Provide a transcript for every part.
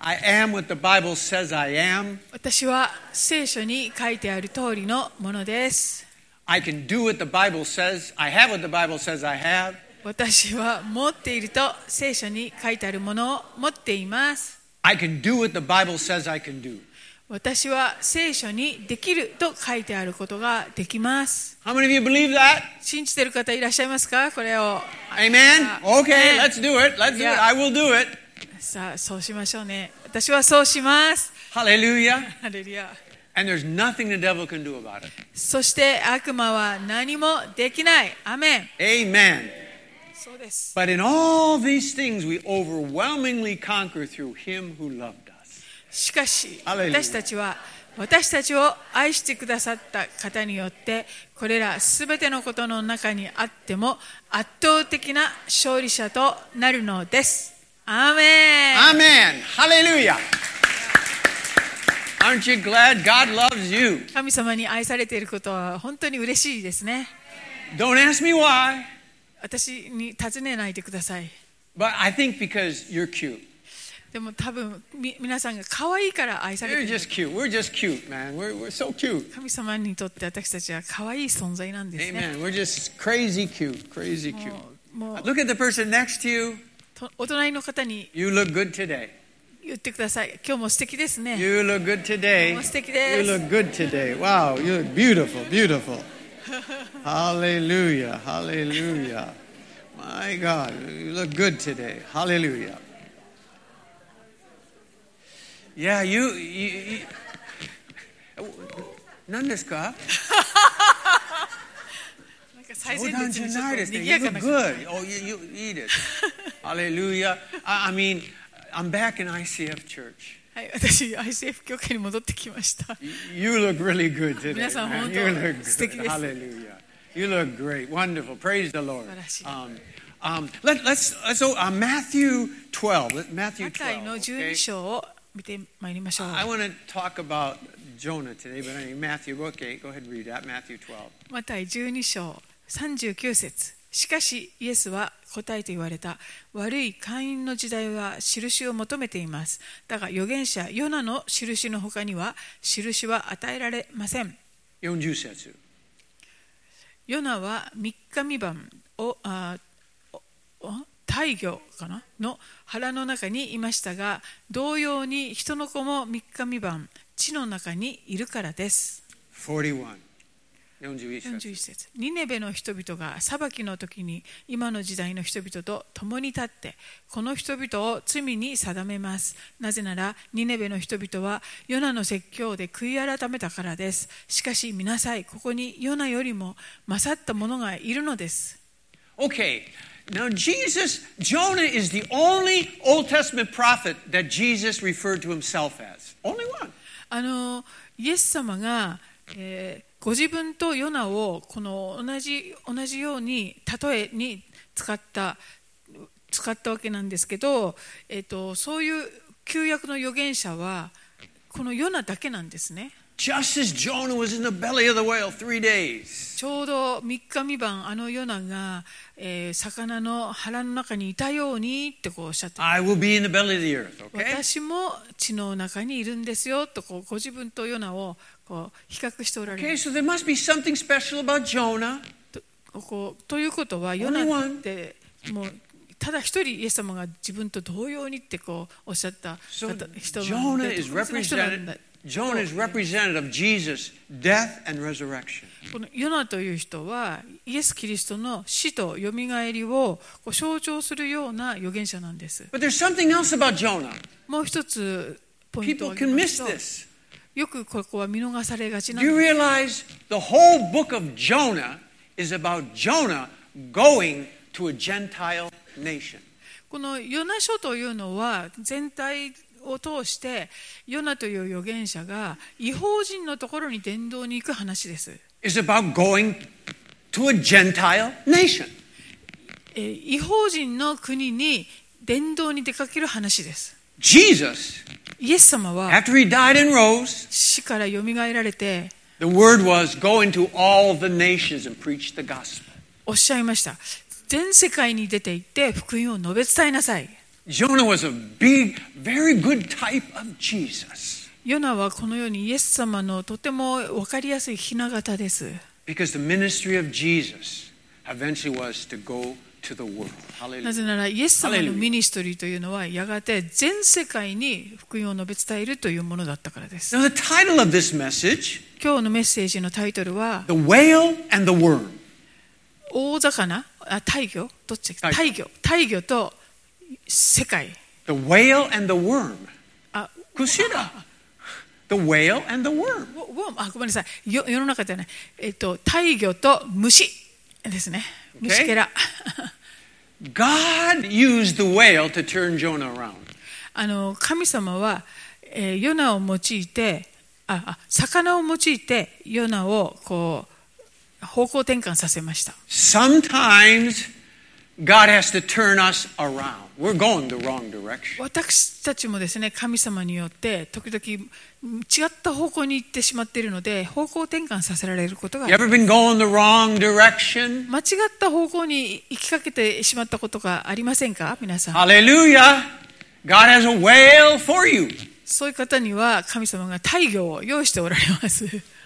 I am what the Bible says I am. 私は聖書に書いてある通りのものです。 I can do what the Bible says. I have what the Bible says I have. 私は持っていると聖書に書いてあるものを持っています。 I can do what the Bible says I can do. 私は聖書にできると書いてあることができます。 How many of you believe that? 信じている方いらっしゃいますか？これを。 Amen? Okay, let's do it. Let's do it. I will do it. さあ、そうしましょうね。私はそうします。 Hallelujah. ハレルヤ。 And there's nothing the devil can do about it. そして悪魔は何もできない。アメン。 Amen. そうです。 But in all these things we overwhelmingly conquer through him who loved us. しかし、 Hallelujah. 私たちを愛してくださった方によって、これらすべてのことの中にあっても圧倒的な勝利者となるのです。アーメン。 Amen. Hallelujah. Aren't you glad God loves you? 神様に愛されていることは本当に嬉しいですね。 Don't ask me why, 私に尋ねないでください。 but I think because you're cute. でも多分皆さんが可愛いから愛されて You're いる。 just cute. We're just cute, man. We're so cute. 神様にとって私たちは可愛い存在なんですね。 Amen. We're just crazy cute. Crazy cute. もう Look at the person next to you. お隣の方に You look good today. 言ってください。今日も素敵ですね。 You look good today. 素敵です。 You look good today. Wow, you look beautiful, beautiful. Hallelujah, hallelujah. My God, you look good today. Hallelujah. Yeah, you 何ですか？ なんか最前冗談列にちょっとじゃないですね。 賑 You やか look な。 good. Oh, you eat it. Hallelujah. I mean, I'm back in ICF Church. はい、私 ICF 教会に戻ってきました。 You look really good today. 皆さん man. 本 You look 当素敵 good. です。 Hallelujah. You look great. Wonderful. Praise the Lord. 素晴らしい。 Let's Matthew 12. Matthew マタイの 12. 12 Okay? 章を見てまいりましょう。 I want to talk about Jonah today, but anyway, Matthew. Okay, go ahead and read that. Matthew 12. マタイ12章39節。しかしイエスは答えて言われた。悪い会員の時代は印を求めています。だが預言者ヨナの印の他には印は与えられません。 40節。 ヨナは3日3晩を大魚かなの腹の中にいましたが、同様に人の子も3日3晩地の中にいるからです。 41 41節。 41節。ニネベの人々が裁きの時に今の時代の人々と共に立ってこの人々を罪に定めます。なぜならニネベの人々はヨナの説教で悔い改めたからです。しかし見なさい、ここにヨナよりも勝った者がいるのです。 Okay, now Jonah is the only Old Testament prophet that Jesus referred to himself as. Only one. イエス様が、ご自分とヨナをこの同じように例えに使ったわけなんですけど、そういう旧約の預言者はこのヨナだけなんですね。 Just as Jonah was in the belly of the whale 3 days. ちょうど3日3晩ヨナが、魚の腹の中にいたようにってこうおっしゃって、 I will be in the belly of the earth, okay? 私も地の中にいるんですよとこうご自分とヨナをこう比較しておられる。 Okay, so there must be something special about Jonah. ということはヨナってもうただ一人イエス様が自分と同様にってこうおっしゃった人なんで、特別な人なんだ。 Jonah is representative of Jesus' death and resurrection. このヨナという人はイエス・キリストの死とよみがえりを象徴するような預言者なんです。 But there's something else about Jonah. もう一つポイントを People 挙 can げます miss と、 this. よくここは見逃されがちな Do ん you です。 realize the whole book of Jonah is about Jonah going to a Gentile nation? このヨナ書というのは全体を通してヨナという預言者が異邦人のところに伝道に行く話です。 It's about going to a Gentile nation. 異邦人の国に伝道に出かける話です。 Jesus, イエス様は after he died and rose, 死からよみがえられて the word was go into all the nations and preach the gospel. おっしゃいました。全世界に出て行って福音を述べ伝えなさい。 Jonah was a big, very good type of Jesus. ヨナはこのようにイエス様のとても分かりやすい雛形です。 Because the ministry of Jesus eventually was to go to the world. なぜならイエス様のミニストリーというのはやがて全世界に福音を述べ伝えるというものだったからです。 Now the title of this message, 今日のメッセージのタイトルは The Whale and the Worm. 大魚、大魚、どっち？大魚と世界。 The whale and the worm. クシラ。The whale and the worm. ごめんなさい。世の中でね、大魚と虫ですね。虫けら。 God used the whale to turn Jonah around. 神様は、ヨナを用いて、魚を用いてヨナをこう方向転換させました。 Sometimes God has to turn us around. We're going the wrong direction. 私たちもですね、神様によって時々違った方向に行ってしまっているので、方向転換させられることがあります。 You ever been going the wrong direction? 間違った方向に行きかけてしまったことがありませんか、皆さん。 Hallelujah! God has a whale for you. そういう方には神様が大魚を用意しておられます。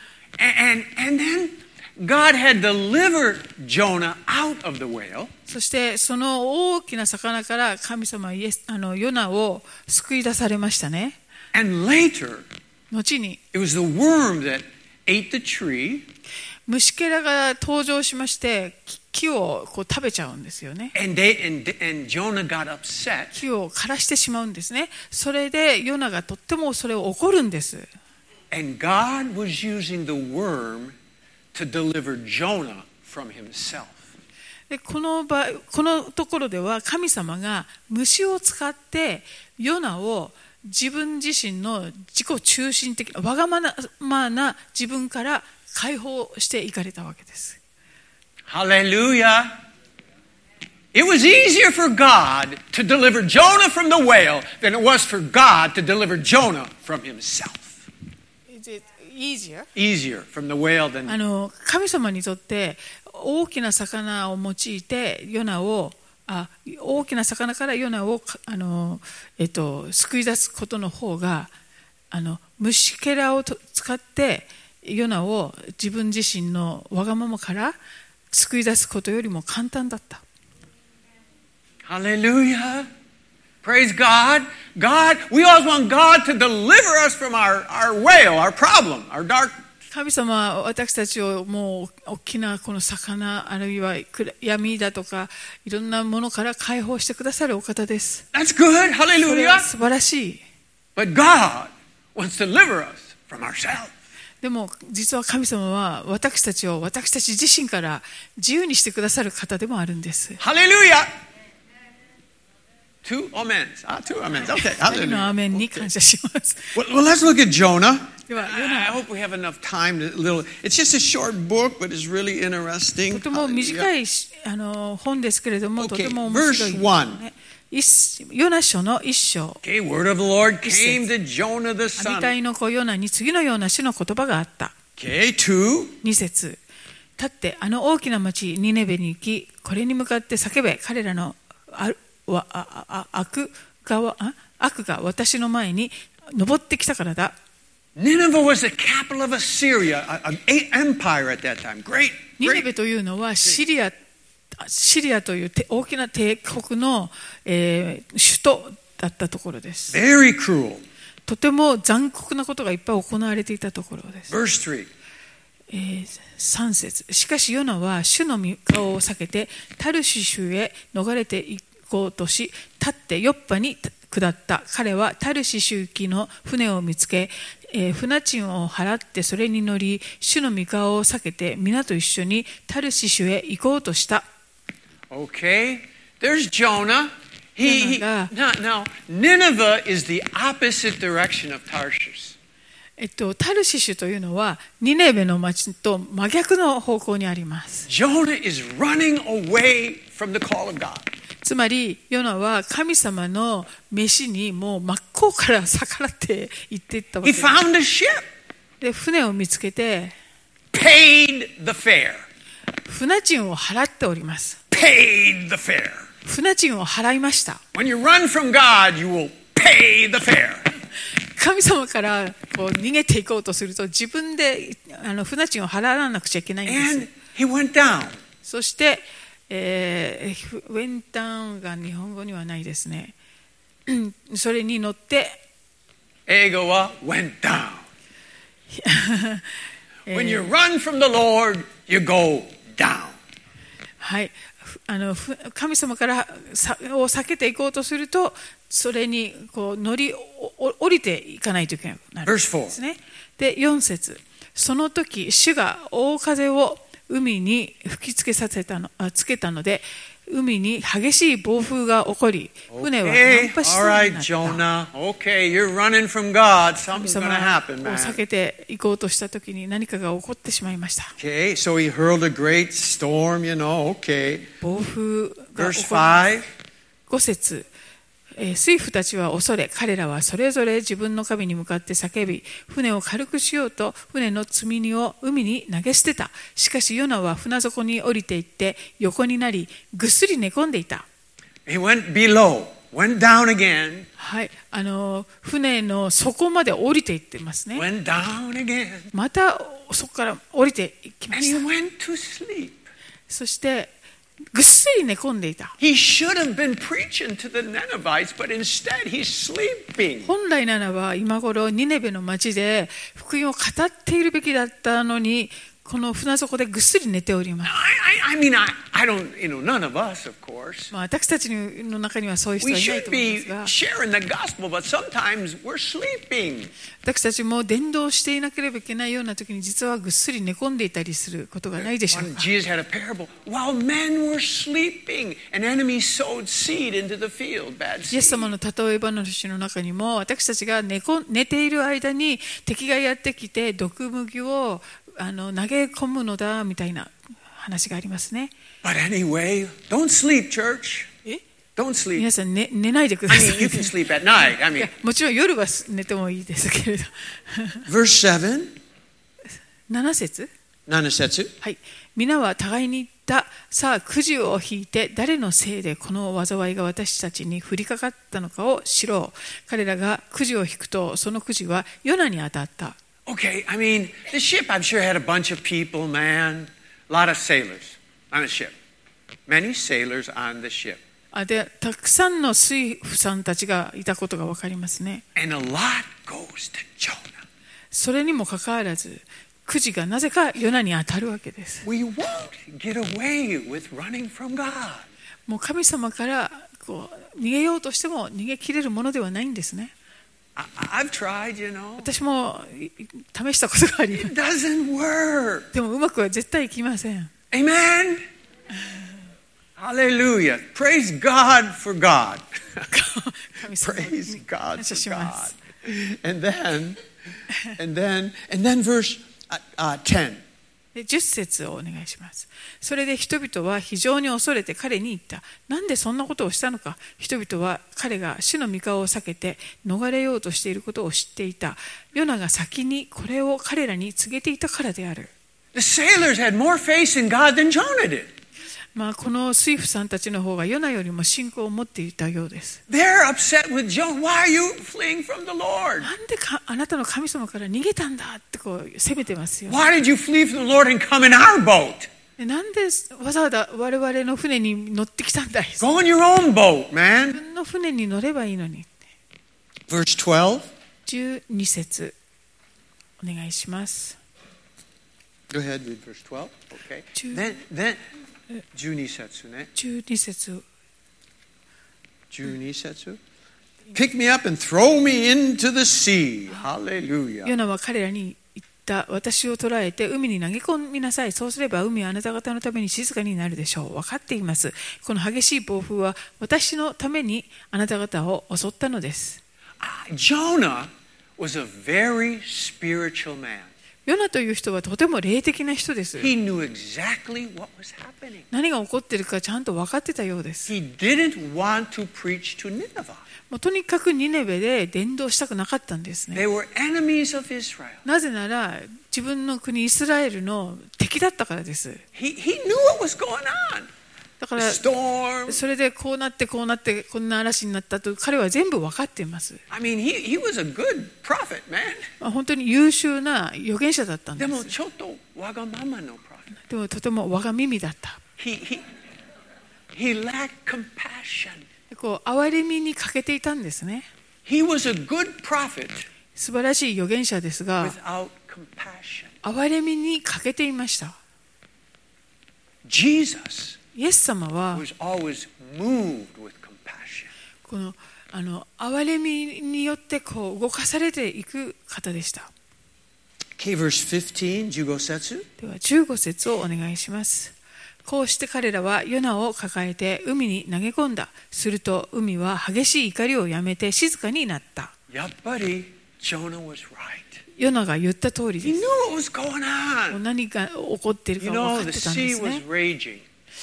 And then God had delivered Jonah out of the whale. そしてその大きな魚から神様はヨナを救い出されましたね。 And later, 後に it was the worm that ate the tree. 虫けらが登場しまして木をこう食べちゃうんですよね。 And Jonah got upset. 木を枯らしてしまうんですね。それでヨナがとってもそれを怒るんです。 And God was using the worm to deliver Jonah from himself. でこのところでは神様が虫を使ってヨナを自分自身の自己中心的わがままな自分から解放していかれたわけです。 Hallelujah! It was easier for God to deliver Jonah from the whale than it was for God to deliver Jonah from himself. Is it easier? Easier from the whale than... 神様にとって大きな魚を用いてヨナを大きな魚からヨナを救い出すことの方が虫けらを使ってヨナを自分自身のわがままから救い出すことよりも簡単だった。 Hallelujah! Praise God! God, we always want God to deliver us from our whale, our problem, our dark. 神様は私たちをもう大きなこの魚あるいは闇だとかいろんなものから解放してくださるお方です。 That's good. それ Hallelujah! は素晴らしい。 But God wants to deliver us from ourselves. でも実は神様は私たちを私たち自身から自由にしてくださる方でもあるんです。 Hallelujah! Two amens. Two amens. Okay. 2人のアーメンに感謝します。 Well, let's look at Jonah. では I hope we have enough time to little. It's just a short book, but it's really と interesting. ても短い本ですけれども、 Okay, とても面白い、 verse 1. ヨナ書の1章。 Okay, word of the Lord came to Jonah the アビ son. タイの子ヨナに次のような主の言葉があった。 Okay, 2. 2節。立って大きな町ニネベに行き、これに向かって叫べ、彼らの悪が私の前に登ってきたからだ。 Nineveh was the capital of Assyria, an empire at that time. Great. ニネベというのはシリアという大きな帝国の、首都だったところです。 Very cruel. とても残酷なことがいっぱい行われていたところです。 Verse 3. 3節。しかしヨナは主の御顔を避けてタルシシュへ逃れていこうとし、立ってヨッパに下った。彼はタルシシュ行きの船を見つけ、船賃を払ってそれに乗り、主の御顔を避けて皆と一緒にタルシシュへ行こうとした。 Okay, there's Jonah. Now, Nineveh is the opposite direction of Tarshish. タルシシュというのはニネベの町と真逆の方向にあります。 Jonah is running away from the call of God. つまりヨナは神様の召しにもう真っ向から逆らって行っていったわけ He です。 found a ship, で船を見つけて paid the fare. 船賃を払っております。 Paid the fare. 船賃を払いました。 When you run from God, you will pay the fare. 神様からこう逃げていこうとすると自分で船賃を払わなくちゃいけないんです。 And he went down. そして、ウェンタンが日本語にはないですね。それに乗って英語は went down. When you run from the Lord, you go down. はい、神様からを避けていこうとすると、それにこう降りていかないといけなくなるんですね。で、4節。その時、主が大風を海に吹きつけさせたの、つけたので、海に激しい暴風が起こり、船は難破しそうになった。 Jonah. Okay, you're running from God. Something's going to happen, を man. 避けていこうとした時に何かが起こってしまいました。 Okay, so he hurled a great storm, you know. Okay. 暴風が Verse 起こり、 5. 5節。水夫たちは恐れ、彼らはそれぞれ自分の神に向かって叫び、船を軽くしようと船の積み荷を海に投げ捨てた。しかしヨナは船底に降りていって横になり、ぐっすり寝込んでいた。 He went below, went down again, はい、船の底まで降りていってますね。 went down again, またそこから降りていきま and し he た。 went to sleep. そしてぐっすり寝込んでいた。 He should have been preaching to the Ninevites, but instead he's sleeping. 本来ならば今頃ニネベの町で福音を語っているべきだったのに、この船底でぐっすり寝ております。 I mean, I don't, none of us, of course. 私たちの中にはそういう人 We はいない should と思いま be すが、 sharing the gospel, but sometimes we're sleeping. 私たちも伝道していなければいけないような時に実はぐっすり寝込んでいたりすることがないでしょう When か。 Jesus had a parable, while men were sleeping, an enemy sowed seed into the field, bad イエス seed. 様の例え話の中にも、私たちが寝ている間に敵がやってきて毒麦を投げ込むのだみたいな話がありますね。 But anyway, don't sleep, church. え Don't sleep. 皆さん、寝ないでくだ I さ mean, you い。 can sleep at night. I い mean, やもちろん夜は寝てもいいですけれど。 verse 7, 7節、 Nanasetsu. はい、皆は互いに言った。さあくじを引いて誰のせいでこの災いが私たちに降りかかったのかを知ろう。彼らがくじを引くと、そのくじはヨナに当たった。 Okay, I mean, the ship, I'm sure, had a bunch of people, man. A lot of sailors on the ship. Many sailors on the ship. で、たくさんの水夫さんたちがいたことが分かりますね。 And a lot goes to Jonah. それにもかかわらず、くじがなぜかヨナに当たるわけです。 We won't get away with running from God. もう神様からこう逃げようとしても逃げ切れるものではないんですね。 I've tried, you know. 私も試したことがあります。 It doesn't work. でもうまくは絶対いきません。 Amen. Hallelujah. Praise God for God. 神様 Praise に God 感謝 for しま God. す。 And then verse 10. で10節をお願いします。それで人々は非常に恐れて彼に言った。なんでそんなことをしたのか。人々は彼が主の御顔を避けて逃れようとしていることを知っていた。ヨナが先にこれを彼らに告げていたからである。 The sailors had more faith in God than Jonah did. この水夫さんたちの方がヨナよりも信仰を持っていたようです。 They're upset with Jonah. Why are you fleeing from the Lord? なんであなたの神様から逃げたんだってこう責めてますよ。 Why did you flee from the Lord and come in our boat? でなんでわざわざ我々の船に乗ってきたんだい。 Go in your own boat, 自 man. 分の船に乗ればいいのに。 Verse 12. 12節お願いします。 Go ahead, read verse 12. Okay. Then 12節ね。 12節。 12節. Pick me up and throw me into the sea. Hallelujah. ヨナは彼らに言った。私を捕らえて海に投げ込みなさい。そうすれば海はあなた方のために静かになるでしょう。分かっています。この激しい暴風は私のためにあなた方を襲ったのです。 Jonah was a very spiritual man. ヨナという人はとても霊的な人です。 He knew exactly what was happening. 何が起こっているかちゃんと分かってたようです。 He didn't want to preach to Nineveh. もうとにかくニネベで伝道したくなかったんですね。 They were enemies of Israel. なぜなら自分の国イスラエルの敵だったからです。 He knew what was going on. だか the ら storm. それでこうなってこうなってこんな嵐になったと彼は全部分かっています。 I mean, he was a good prophet, man. 本当に優秀な預言者だったんで。 ですもちょっとわがままの prophet. でもとても我が耳だった。 He lacked compassion. こう憐れみに欠けていたんですね。 He was a good prophet 素晴らしい預言者ですが、 without compassion. 憐れみに欠けていました。 Jesus イエス様は was always moved with compassion. この憐れみによってこう動かされていく方でした。 Okay, verse 15, 15節。 では15節をお願いします。こうして彼らはヨナを抱えて海に投げ込んだ。すると海は激しい怒りをやめて静かになった。 やっぱり Jonah was right. ヨナが言った通りで He す。 knew what was going もう on. 何が起こっている You か分 know, かっ the てたんで sea す was ね。 raging,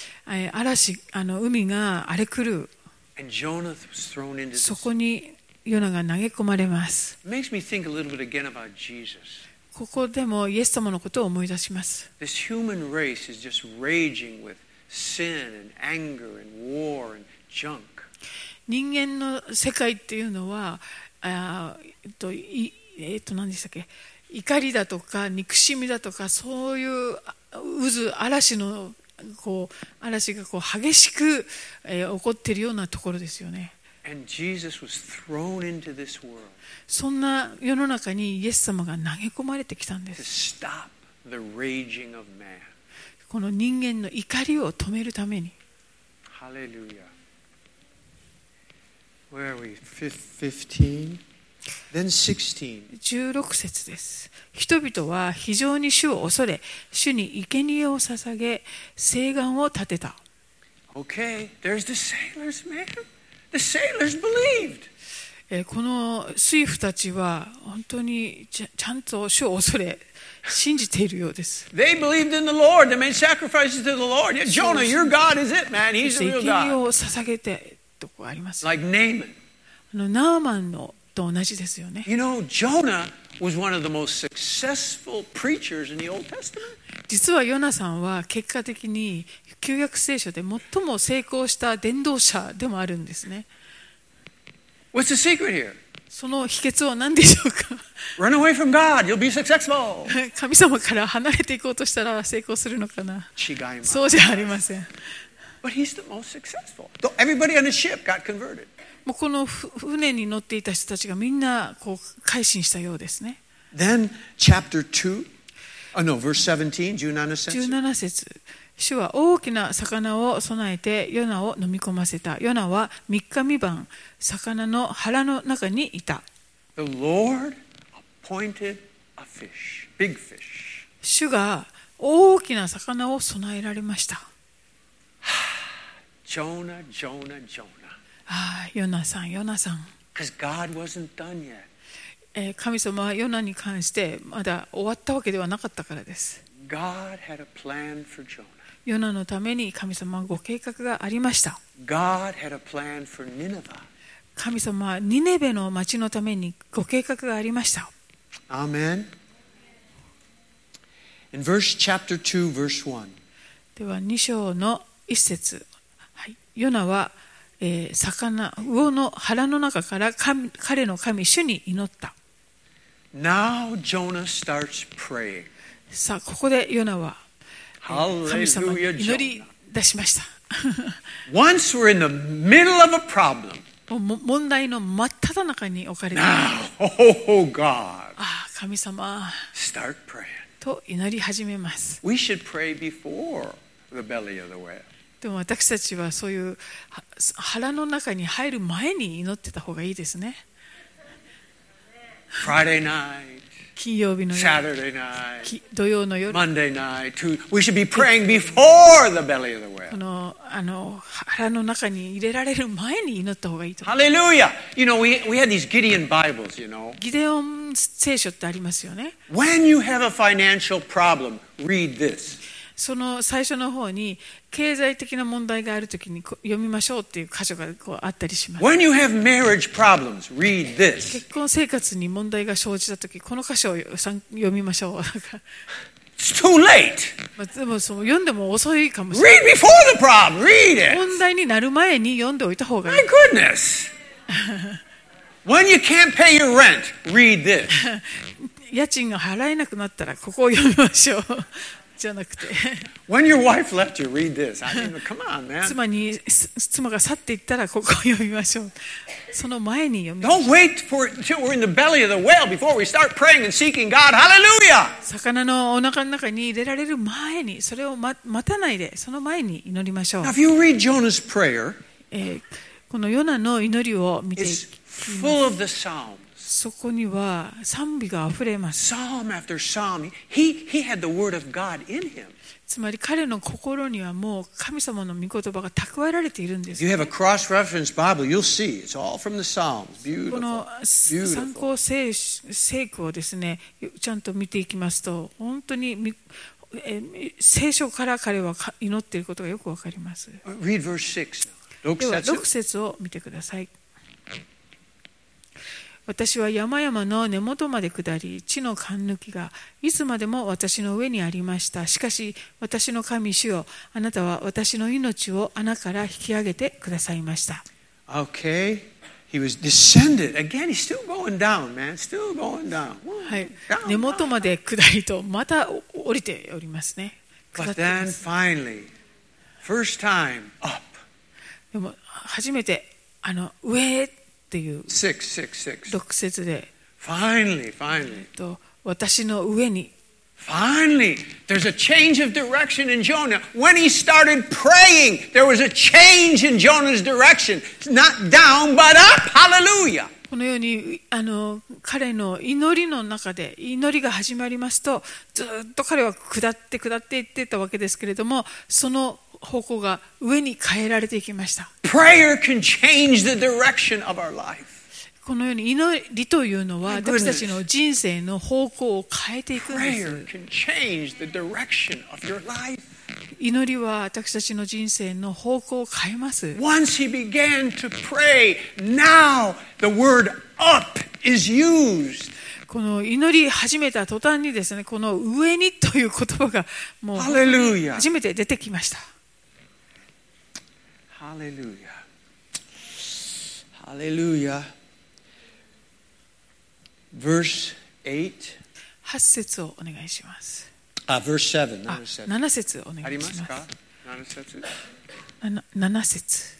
海が荒れ狂う。 and Jonah was thrown into そ the こにヨナが投げ込まれます。 It makes me think a little bit again about Jesus. ここでもイエス様のことを思い出します。 This human race is just raging with sin and anger and war and junk. 人間の世界っていうのは何でしたっけ、怒りだとか憎しみだとか、そういう渦嵐の嵐が激しく、起こっているようなところですよね。 And Jesus was thrown into this world そんな世の中にイエス様が投げ込まれてきたんで to す。 stop the raging of man. この人間の怒りを止めるために。 Hallelujah. Where are we? 15? Then 16. 16節です。人々は非常に主を恐れ、主に生贄を捧げ、誓願を立てた。 Okay, there's the sailors, man. The sailors believed. この水夫たちは本当にちゃんと主を恐れ信じているようです。 They believed in the Lord. They made sacrifices to the Lord. Yeah, Jonah, your God is it, man. He's そ the して real 生贄 God. を捧げてとこあります。 Like Naaman. ナーマンのと同じですよね。 You know, Jonah was one of the most successful preachers in the Old Testament. 実はヨナさんは結果的に旧約聖書で最も成功した伝道者でもあるんですね。 What's the secret here? その秘訣は何でしょうか。 Run away from God. You'll be successful. 神様から離れていこうとしたら成功するのかな。 違います。 そうじゃありません。 But he's the most successful. Everybody on the ship got converted. もうこの船に乗っていた人たちがみんな改心したようですね。 Then chapter 2, verse 17, 17節。 17節。主は大きな魚を備えてヨナを飲み込ませた。ヨナは3日3晩魚の腹の中にいた。 The Lord appointed a fish, big fish. 主が大きな魚を備えられました。 Jonah, Jonah, Jonah. ああ、ヨナさん、ヨナさん。 Because God wasn't done yet. 神様はヨナに関してまだ終わったわけではなかったからです。 God had a plan for Jonah. ヨナのために神様はご計画がありました。 God had a plan for Nineveh. 神様はニネベの町のためにご計画がありました。 Amen. In chapter 2, verse 1. では2章の1節、はい、ヨナは、魚の腹の中から彼の神主に祈った。 Now Jonah starts praying. さあここでヨナは神様に Hallelujah, 祈り出しました。 Once we're in the middle of a problem. 問題の真っ只中に置かれて、 Now, oh God, ああ神様 start praying. と祈り始めます。 We should pray before the belly of the whale. でも私たちはそういう腹の中に入る前に祈ってた方がいいですね。 Friday night, 金曜日の夜、 Saturday night, 土曜の夜、 Monday night. We should be praying before the belly of the こ whale. の腹の中に入れられる前に祈った方がいいと。 Hallelujah. You know, we had these Gideon Bibles, you know. ギデオン聖書ってありますよね。 When you have a financial problem, read this. その最初の方に経済的な問題があるときに読みましょうっていう箇所があったりします。 When you have marriage problems, read this. 結婚生活に問題が生じたとき、この箇所を読みましょう。 It's too late. でもそう読んでも遅いかもしれない。 Read before the problem. Read it. 問題になる前に読んでおいた方がいい。 My goodness. When you can't pay your rent, read this. 家賃が払えなくなったらここを読みましょうじゃなくて When your wife left you, read this. I mean, come on, man. 妻が去っていったらここを読みましょう。その前に読みましょう。 Don't wait until we're in the belly of the whale before we start praying and seeking God. Hallelujah. 魚のお腹の中に入れられる前に、それを待たないで、その前に祈りましょう。 Now, if you read Jonah's prayer, このヨナの祈りを見ていき it's ます。 full of the Psalms. そこには賛美があふれます。 Psalm after psalm. He had the word of God in him. つまり彼の心にはもう神様の御言葉が蓄えられているんです。 If you have a cross-reference Bible, you'll see it's all from the Psalms. こ Beautiful. の参考聖句をですね、ちゃんと見ていきますと、本当に聖書から彼は祈っていることがよくわかります。 Read verse 6. では6節を見てください。私は山々の根元まで下り、地の貫抜きがいつまでも私の上にありました。しかし私の神主よ、あなたは私の命を穴から引き上げてくださいました。 Okay. He was descended. Again, he's still going down, man. Still going down. はい、 Down, 根元まで下りとまた降りておりますね。下 But ってま then す。 finally, first time up. でも初めて上っていう 6. 6節で、 Finally. 私の上に Finally, there's a change of direction in Jonah. When he started praying, there was a change in Jonah's direction. Not down, but up. Hallelujah. このように彼の祈りの中で祈りが始まりますと、ずっと彼は下っていってたわけですけれども、その方向が上に変えられていきました。 Prayer can change the direction of our life. このように祈りというのは My goodness. 私たちの人生の方向を変えていくんで Prayer す。 can change the direction of your life. 祈りは私たちの人生の方向を変えます。 Once he began to pray, now the word up is used. この祈り始めた途端にですね、この上にという言葉がもう Hallelujah. 初めて出てきました。 Hallelujah. Verse 8. 8節をお願いします。 Verse 7. 7節お願いします。7節。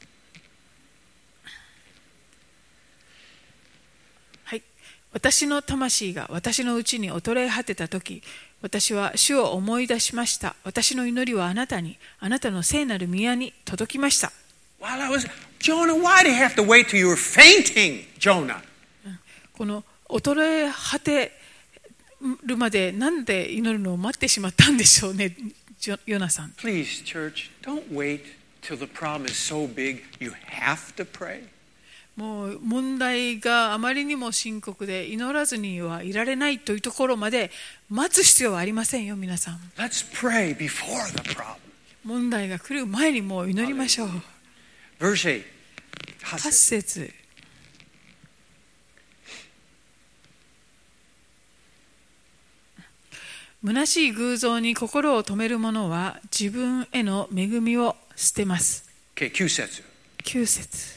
はい。私の魂が私のうちに衰え果てたとき、私は主を思い出しました。私の祈りはあなたに、あなたの聖なる宮に届きました。 Jonah, why do you have to wait till you were fainting, Jonah? この衰え果てるまでなんで祈るのを待ってしまったんでしょうね、ヨナさん。 Please, church, don't wait till the problem is so big you have to pray. もう問題があまりにも深刻で祈らずにはいられないというところまで待つ必要はありませんよ、皆さん。 Let's pray before the problem. 問題が来る前にもう祈りましょう。 Verse 8. 8節。虚しい偶像に心を止める者は自分への恵みを捨てます。 Okay, 9節。 9節。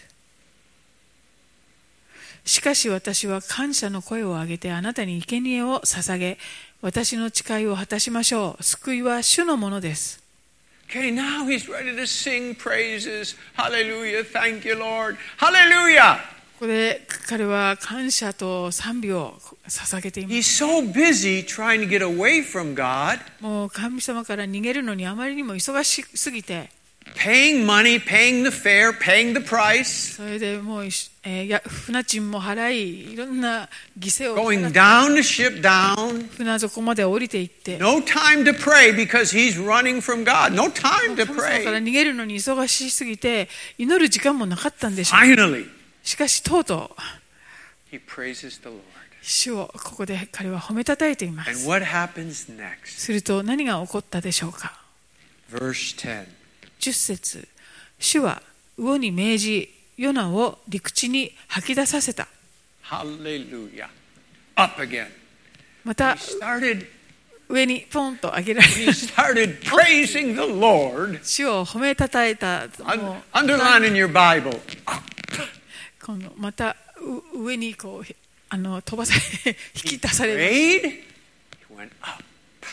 しかし私は感謝の声を上げてあなたに生贄を捧げ、私の誓いを果たしましょう。救いは主のものです。 Okay, now he's ready to sing praises. Hallelujah. Thank you, Lord. Hallelujah. ここで彼は感謝と賛美を捧げています。 He's so busy trying to get away from God, もう神様から逃げるのにあまりにも忙しすぎて、 paying money, paying the fare, paying the price, それでもう船賃も払い、いろんな犠牲を going 払って down the ship down. 船底まで降りていって、 No time to pray because he's running from God. No time to 神様から pray. 逃げるのに忙しすぎて祈る時間もなかったんでしょう。 Finally, しかしとうとう he praises the Lord. 主をここで彼は褒めたたえていま And す。 what happens next? すると何が起こったでしょうか。 Verse 10. 10節、主は魚に命じヨナを陸地に吐き出させた。 Hallelujah. Up again. また He started 上にポンと上げられ He started praising the Lord. 主を褒めたたえた。もう Underline in your Bible. このまた上にこう飛ばされ引き出され Prayed. He went up.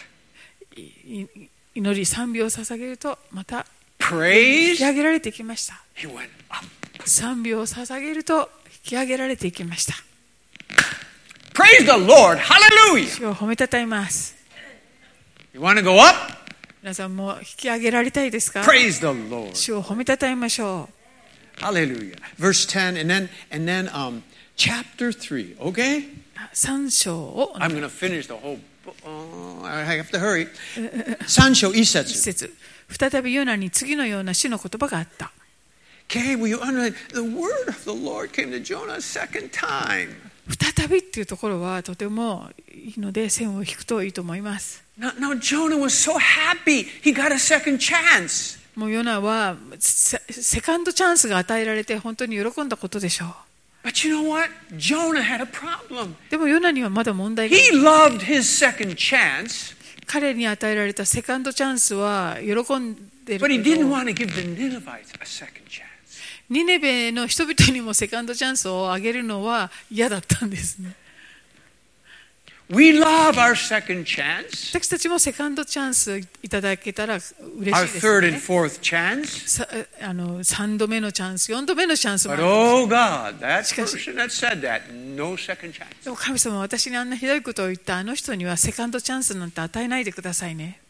祈り賛美を捧げるとまた Praise. 引き上げられていきました。 He went up. 賛美を捧げると引き上げられていきました。 Praise the Lord. Hallelujah. 主を褒めたたえます。 You want to go up? 皆さんも引き上げられたいですか？ Praise the Lord. 主を褒めたたえましょう。 Hallelujah. Verse 10 and then chapter 3. Okay? 3章を I'm going to finish the whole book. I have to hurry. 3章1節。 節。再びヨナに次のような主の言葉があった。 Okay, will you underline? The word of the Lord came to Jonah a second time. 再びっていうところはとてもいいので線を引くといいと思います。 Now Jonah was so happy he got a second chance. もうヨナはセカンドチャンスが与えられて本当に喜んだことでしょう。 But you know what? Jonah had a problem. でもヨナにはまだ問題が。 He loved his second chance, 彼に与えられたセカンドチャンスは喜んでる but he け didn't ど、 want to give the Ninevites a second chance. ニネベの人々にもセカンドチャンスをあげるのは嫌だったんですね。 We love our second chance, 私たちもセカンドチャンスいただけたら嬉し our いです third ね and。fourth chance. 3度目のチャンス、4度目のチャンスもあ But る。 oh God, that しかし、 person that said that, no second chance. でも神様は私にあんなひどいことを言ったあの人にはセカンドチャンスなんて与えないでくださいね。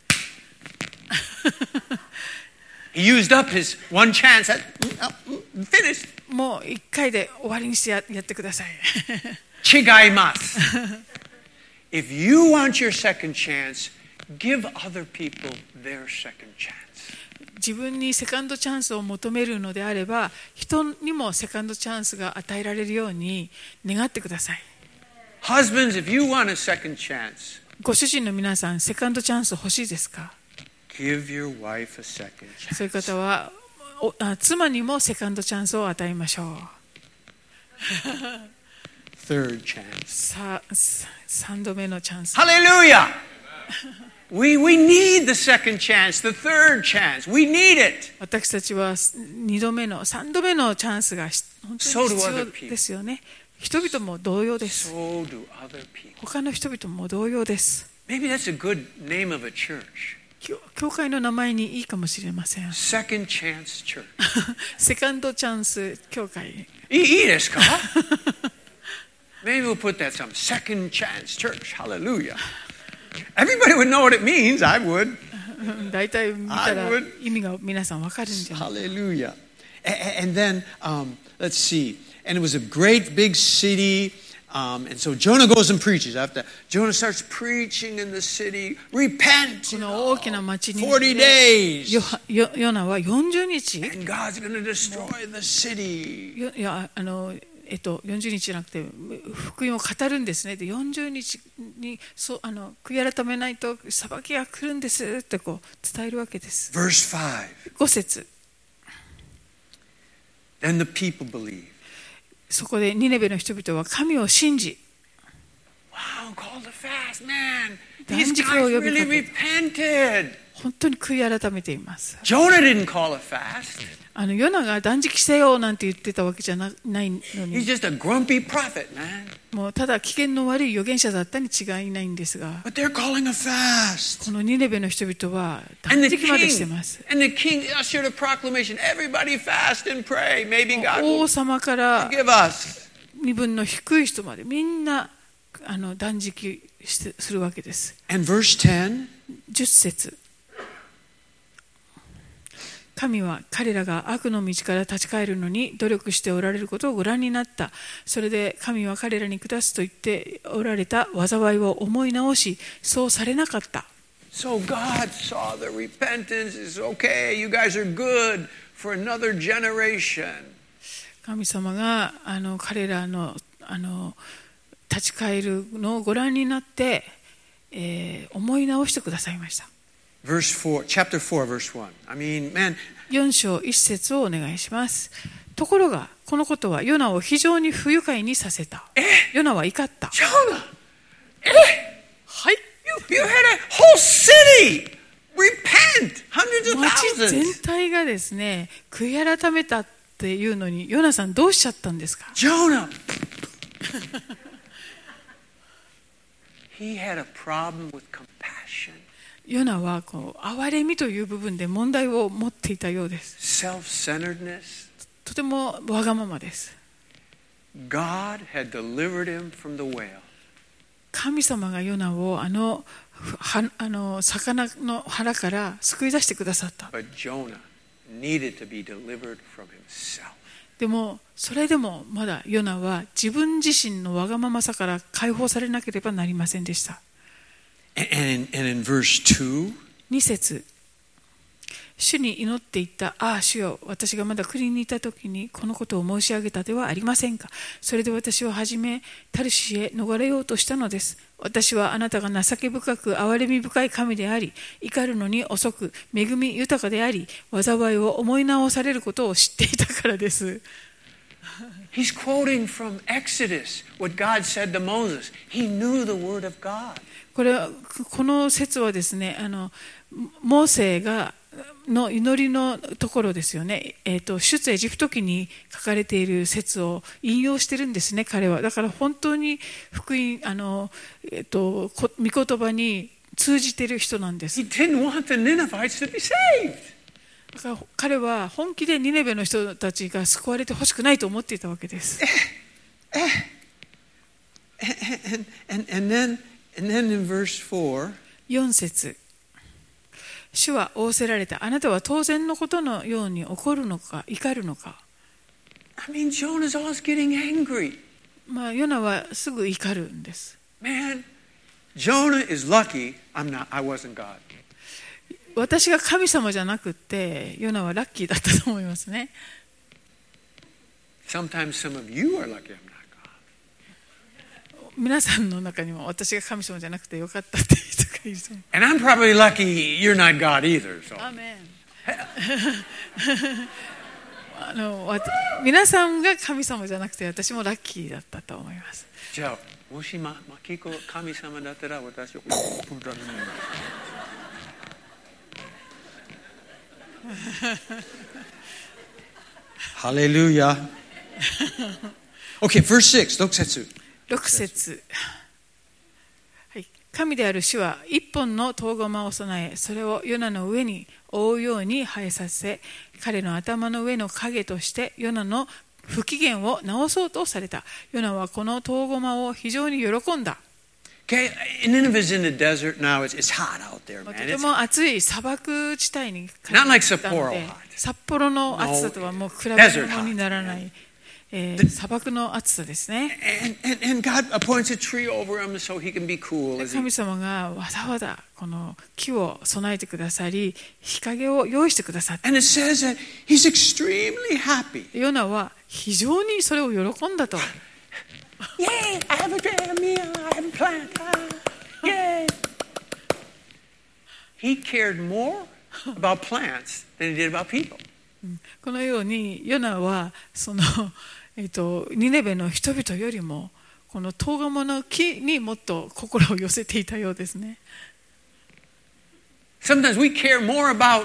He used up his one chance. Finished. もう1回で終わりにしてやってください。 Chigaimasu. If you want your second chance, give other people their second chance. 自分にセカンドチャンスを求めるのであれば、人にもセカンドチャンスが与えられるように願ってください。 Husbands, if you want a second chance, ご主人の皆さん、セカンドチャンス欲しいですか？ give your wife a second そういう chance. 方は妻にもセカンドチャンスを与えましょう。 Third chance. 3度目のチャンス。 Hallelujah. We need the second chance, the third chance. We need it. 私たちは2度目の3度目のチャンスが本当に必要ですよね。人々も同様です。 So do other people. 他の人々も同様です。 Maybe that's a good name of a church. 教会の名前にいいかもしれません。 Second chance church. セカンドチャンス教会。 いいですか? Maybe we'll put that some second chance church. Hallelujah. Everybody would know what it means. I would. 大体見たら意味が皆さんわかるんじゃない。 Hallelujah. And then, let's see. And it was a great big city. And so Jonah goes and preaches. After Jonah starts preaching in the city, repent. この大きな町に 40 days. ヨナは40日 And God's going to destroy the city. いや40日じゃなくて福音を語るんですね。で40日に悔い改めないと裁きが来るんですってこう伝えるわけです。 Verse 5. 5節。 Then the people believe. そこでニネベの人々は神を信じ、 Wow, call the fast, man. 断 These 食 guys を呼び really かけ repented. 本当に悔い改めています。 Jonah didn't call a fast. ヨナが断食してよなんて言ってたわけじゃないの He's に、 just a grumpy prophet, man. もうただ機嫌の悪い預言者だったに違いないんですが、 But they're calling a fast. このニネベの人々は And 断 the 食までしてます。 king ushered a proclamation. Everybody fast and pray. Maybe God 王 will 様から give us. 身分の低い人までみんな断食するわけです。 And verse 10. 10節。神は彼らが悪の道から立ち返るのに努力しておられることをご覧になった。それで神は彼らに下すと言っておられた災いを思い直し、そうされなかった。 So God saw the repentance. It's okay. You guys are good for another generation. 神様が彼らの立ち返るのをご覧になって、思い直してくださいました。 Verse 4, chapter 4, verse 1. I mean, man. 4章1節をお願いします。ところがこのことはヨナを非常に不愉快にさせた。ヨナは怒った。 Jonah. はい。 You You had a whole city repent, hundreds of 町 thousands. 全体がですね、悔い改めたっていうのに、ヨナさんどうしちゃったんですか？ Jonah. He had a problem with compassion, ヨナはこう憐れみという部分で問題を持っていたようです。 self-centeredness. とてもわがままです。 God had delivered him from the whale. 神様がヨナを魚の腹から救い出してくださった。 But Jonah needed to be delivered from himself. でもそれでもまだヨナは自分自身のわがままさから解放されなければなりませんでした。 And in verse 2, 2節、主に祈っていった。ああ主よ、私がまだ国にいた時にこのことを申し上げたではありませんか。それで私は初めタルシへ逃れようとしたのです。私はあなたが情け深く憐れみ深い神であり、怒るのに遅く恵み豊かであり、災いを思い直されることを知っていたからです。 he's quoting from Exodus, what God said to Moses. He knew the word of God. この説はですね、モーセの祈りのところですよね。出エジプト記に書かれている説を引用してるんですね、彼は。だから本当に福音、御言葉に通じている人なんです。 He didn't want the Ninevites to be saved. だから彼は本気でニネベの人たちが救われてほしくないと思っていたわけです。 And then in verse 4, 4節、主は仰せられた。あなたは当然のことのように怒るのか怒るのか。 I mean, Jonah's always getting angry. ヨナはすぐ怒るんです。 Man, Jonah is lucky I wasn't God. 私が神様じゃなくってヨナはラッキーだったと思いますね。 Sometimes some of you are lucky I'm not God. 皆さんの中にも私が神様じゃなくてよかったっていう人がいると思う。 And I'm probably lucky you're not God either. So. アーメン。皆さんが神様じゃなくて私もラッキーだったと思います。 じゃあもしマキコ神様だったら私をHallelujah. Okay, verse 6, 6節、はい、神である主は一本の唐駒を備え、それをヨナの上に覆うように生えさせ、彼の頭の上の影としてヨナの不機嫌を直そうとされた。ヨナはこの唐駒を非常に喜んだ。 Okay, Nineveh's in the desert now. It's hot out there, と man. ても暑い砂漠地帯に Not like 行ったの Sapporo で、 hot. 札幌の暑さとはもう比べ Desert 物にならない、砂漠の暑さですね。 And God appoints a tree over him so he can be cool. 神様がわざわざこの木を備えてくださり、日陰を用意してくださった。 And it says that he's extremely happy. ヨナは非常にそれを喜んだと。 Yay! I have a meal. I have a plant. Yay! He cared more about plants than he did about people. このようにヨナはその、ニネベの人々よりもこの唐鎌の木にもっと心を寄せていたようですね。 Sometimes we care more about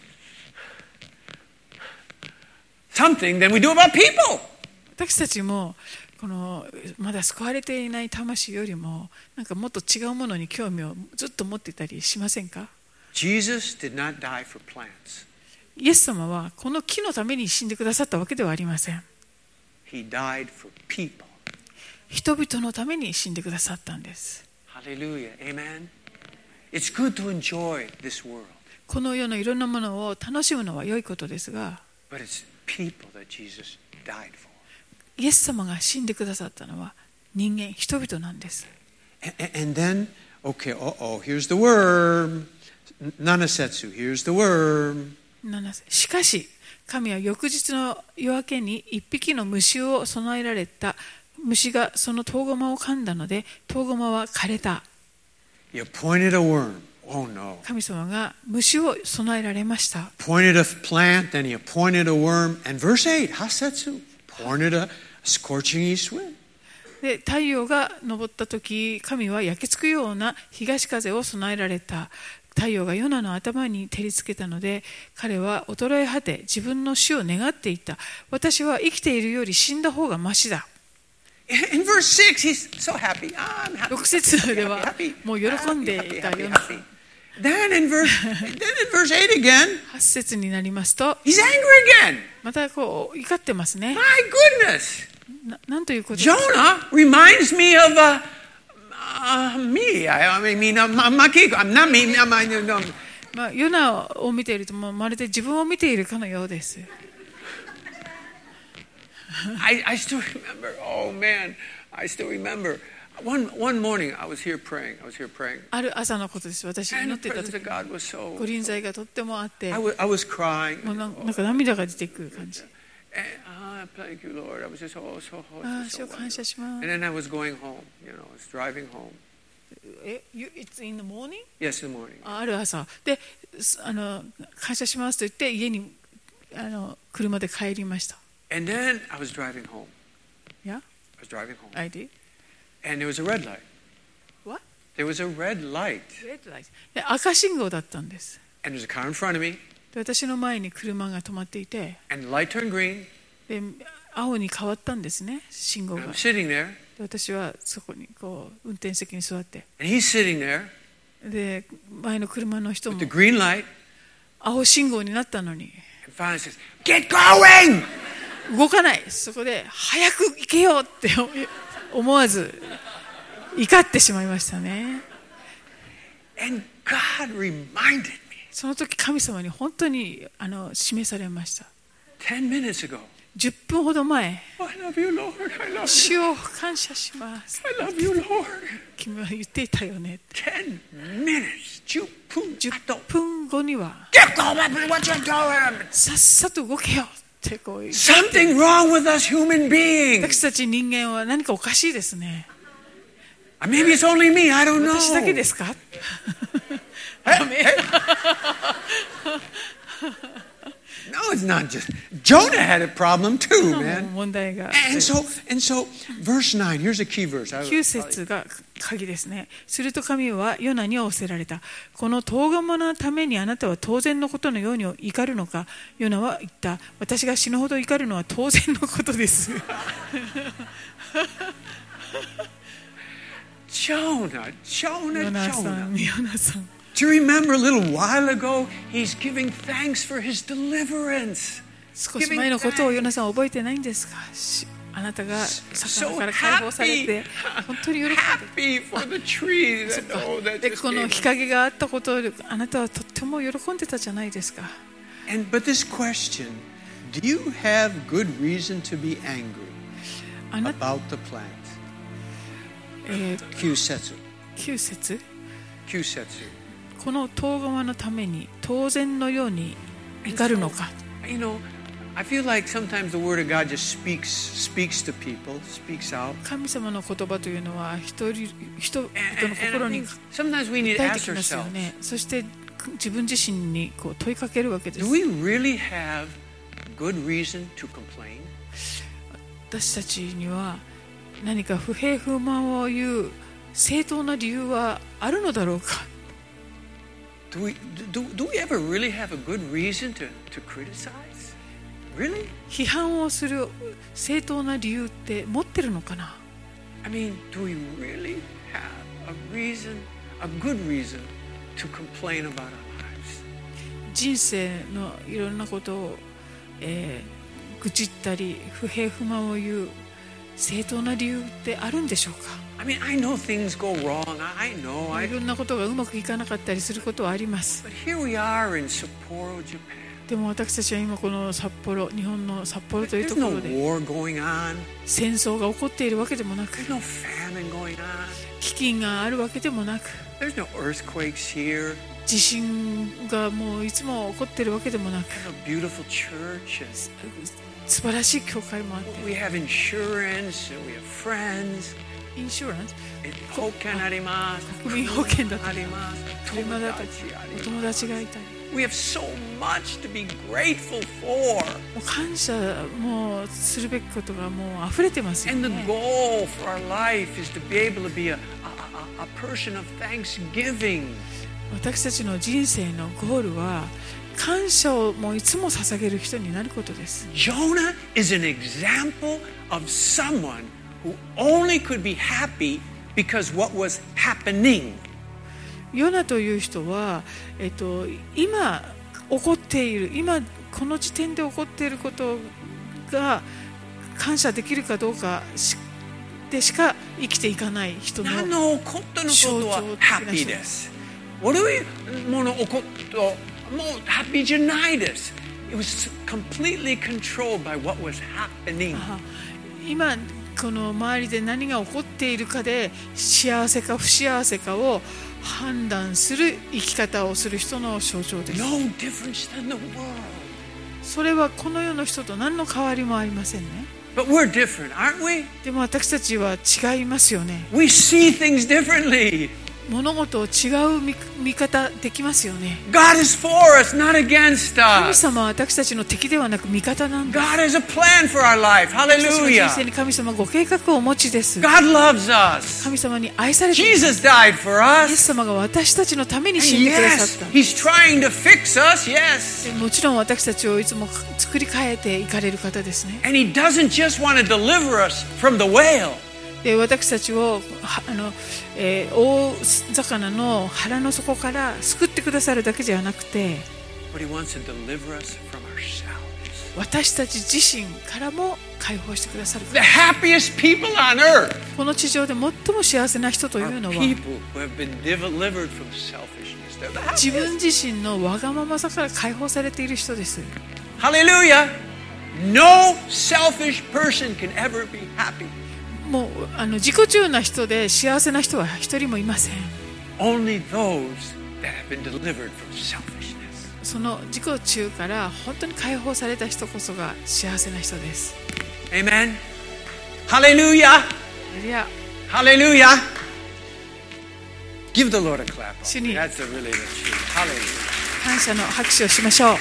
something than we do about people. 私たちもこのまだ救われていない魂よりもなんかもっと違うものに興味をずっと持っていたりしませんか？ Jesus did not die for plants. イエス様はこの木のために死んでくださったわけではありません。 He died for people. 人々のために死んでくださったんです。 Hallelujah. Amen. It's good to enjoy this world. この世のいろんなものを楽しむのは良いことですが、 But it's people that Jesus died for. イエス様が死んでくださったのは人間、人々なんです。 And then, okay, here's the worm. Nanasetsu, here's the worm. しかし神は翌日の夜明けに一匹の虫を備えられた。虫がその唐駒を噛んだので唐駒は枯れた。 He appointed a worm. Oh no. 神様が虫を備えられました。 Appointed a plant, and he appointed a worm. And verse 8, Hasetsu, appointed a scorching east wind. で太陽が昇った時、神は焼けつくような東風を備えられた。太陽がヨナの頭に照りつけたので、彼は衰え果て自分の死を願っていた。私は生きているより死んだ方がましだ。 In verse 6, he's so happy. I'm happy. 6節ではもう喜んでいたヨナ。 Then in verse 8 again, 8節になりますと、 he's angry again. またこう怒ってますね。 My goodness. なんということですか。 Jonah reminds me of me. I mean, I'm not me. No. ヨナを見ているともうまるで自分を見ているかのようです。 I still remember. Oh man, I still remember. One morning, I was here praying. ある朝のことです。私祈 And っ the ていた presence 時 of God was so. ご臨在がとってもあって、 I was crying. もうなんか涙が出てくる感じ。 Thank you, Lord. I was just so ああ、主を感謝しま And す。 then I was going home. I was driving home. It's in the morning? Yes, in the morning. ある朝で、感謝しますと言って家に車で帰りました。 And then I was driving home. Yeah? I was driving home. I did. And there was a red light. What? There was a red light. Red light. で赤信号だったんです。 And there's a car in front of me. で私の前に車が止まっていて、 And the light turned green. で青に変わったんですね、信号 And が。 I'm sitting there. で私はそこにこう運転席に座って、 And he's sitting there で前の車の人 with も the green light. 青信号になったのに And finally says, "Get going!" 動かない。そこで早く行けよって思わず怒ってしまいましたね。 And God reminded me その時神様に本当に示されました。 10 minutes ago. 10分ほど前、 I love you, Lord. I love you. 主を感謝します。 I love you, Lord. 君は言っていたよね。 10 minutes. 10分。 10分後には Get going! What you doing? さっさと動けよってこう言って、 Something wrong with us human beings. 私たち人間は何かおかしいですね。 Maybe it's only me. I don't know. 私だけですか？ No, it's not just. Jonah had a problem too, man. 問題が。 And so, verse 9. Here's a key verse. 9節が鍵ですね。すると神はヨナに仰せられた。この咎めのためにあなたは当然のことのように怒るのか。ヨナは言った。私が死ぬほど怒るのは当然のことです。 Jonah. ヨナさん。 Do you remember a little while ago, he's giving thanks for his deliverance. 少し前のことをヨナさん覚えてないんですか？あなたが魚から解放されて本当に喜んで Happy for the tree that, oh, that で just この came. 日陰があったことをあなたはとっても喜んでたじゃないですか。 But this question, do you have good reason to be angry あな about the plant? 9節 9節 9節この咎めのために当然のように怒るのか。 You know, I feel like sometimes the word of God just speaks to people, speaks out. 神様の言葉というのは人々の And I 心に think sometimes we need 訴 to えて ask きますよ ourselves, ね。そして自分自身にこう問いかけるわけです。 do we really have good reason to complain? 私たちには何か不平不満を言う正当な理由はあるのだろうか。 Do we ever really have a good reason to criticize? Really? 批判をする正当な理由って持ってるのかな。 I mean, do we really have a good reason to complain about our lives? 人生のいろんなことを、愚痴ったり不平不満を言う正当な理由ってあるんでしょうか。 I mean, I know things go wrong. I know. いろんなことがうまくいかなかったりすることはあります。 But here we are in Sapporo, Japan. でも私たちは今この札幌、日本の札幌という There's とこ no ろで war going on. 戦争が起こっているわけでもなく、 There's no famine going on. 飢饉があるわけでもなく、 There's no earthquakes here. 地震がもういつも起こっているわけでもなく、 There's no beautiful church. And 素晴らしい教会もあって、 we have insurance and we have friends. インシュランス保険あります。 国民保険だったりあります。 車だったりお友達がいたり We have so much to be grateful for. もう感謝もうするべきことがもう溢れてますよ And the ね goal for our life is to be able to be a person of thanksgiving. 私たちの人生のゴールは感謝をもういつも捧げる人になることです Jonah is an example of someone who only could be happy because what was happening. ヨナという人は、今起こっている今この時点で起こっていることが感謝できるかどうかでしか生きていかない人の何の起こったのことはハッピーです。悪いもの起こったもうハッピーじゃないです。It was completely controlled by what was happening. 今この周りで何が起こっているかで幸せか不幸せかを判断する生き方をする人の象徴です。 No difference than the world. それはこの世の人と何の変わりもありませんね。 But we're different, aren't we? でも私たちは違いますよね。 We see things differently. 物事を違う見方できますよね。 God is for us, not against 神 us. 様は私たちの敵ではなく味方なんです。 God has a plan for our life. 私たちの人 Hallelujah. 生に神様はご計画をお持ちです。 God loves us. 神様に愛されています。 Jesus died for イエ us. ス様が私たちのために And 死んでくだ yes, さった。 He's trying to fix us, yes. もちろん私たちをいつも作り変えていかれる方ですね。 And He doesn't just want to deliver us from the whale. で私たちを大魚の腹の底から救ってくださるだけじゃなくて But He wants to deliver us from ourselves. 私たち自身からも解放してくださる The happiest people on earth この地上で最も幸せな人という are のは people who have been delivered from selfishness. They're the 自 happiest. 分自身のわがままさから解放されている人です。 Hallelujah. No selfish person can ever be happy. もう自己中な人で幸せな人は一人もいません。 Only those that have been delivered from selfishness. その自己中から本当に解放された人こそが幸せな人です。 Amen. Hallelujah. いや Hallelujah. Give the Lord a clap. Shuni. That's really the truth. Hallelujah. 感謝の拍手をしましょう。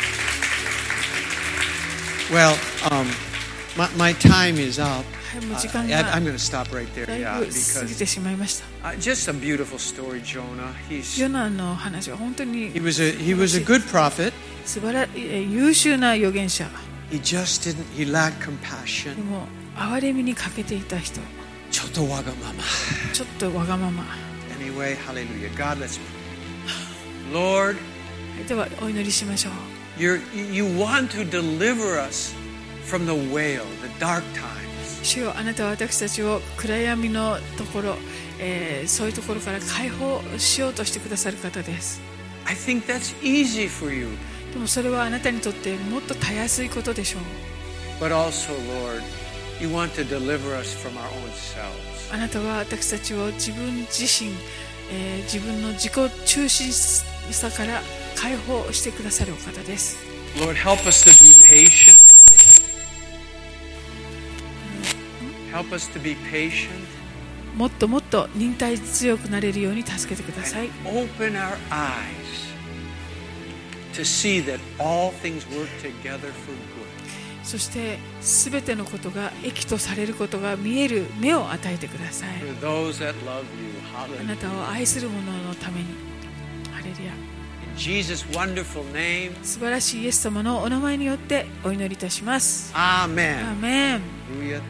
Well, my time is up. はい、もう時間 I'm が going to stop right there. だい Yeah, ぶ過ぎ because てしまいました。 just a beautiful story, Jonah. ヨナの話は本当に He was a good prophet. 優秀な預言者。 He lacked で compassion. も憐れみに欠けていた人。 ちょっとわがまま。 ちょっとわがまま。 Anyway, hallelujah. God, let's pray. Lord, ではお祈りしましょう。 you want to deliver us from the whale, the dark times. 主よ、あなたは私たちを暗闇のところ、そういうところから解放しようとしてくださる方です。 I think that's easy for you. でもそれはあなたにとってもっとたやすいことでしょう。 But also, Lord, you want to deliver us from our own selves. あなたは私たちを自分自身、自分の自己中心さから解放してくださるお方です。 Lord, help us to be patient. Help us to be patient もっともっと忍耐強くなれるように助けてください。 and open our eyes to see that all things work together for good. そしてすべてのことが益とされることが見える目を与えてください。 For those that love you. あ Hallelujah. なたを愛する者のために。ハレルヤ。 In Jesus' wonderful name. 素晴らしいイエス様のお名前によってお祈りいたします。 Amen. アーメン。 Hallelujah.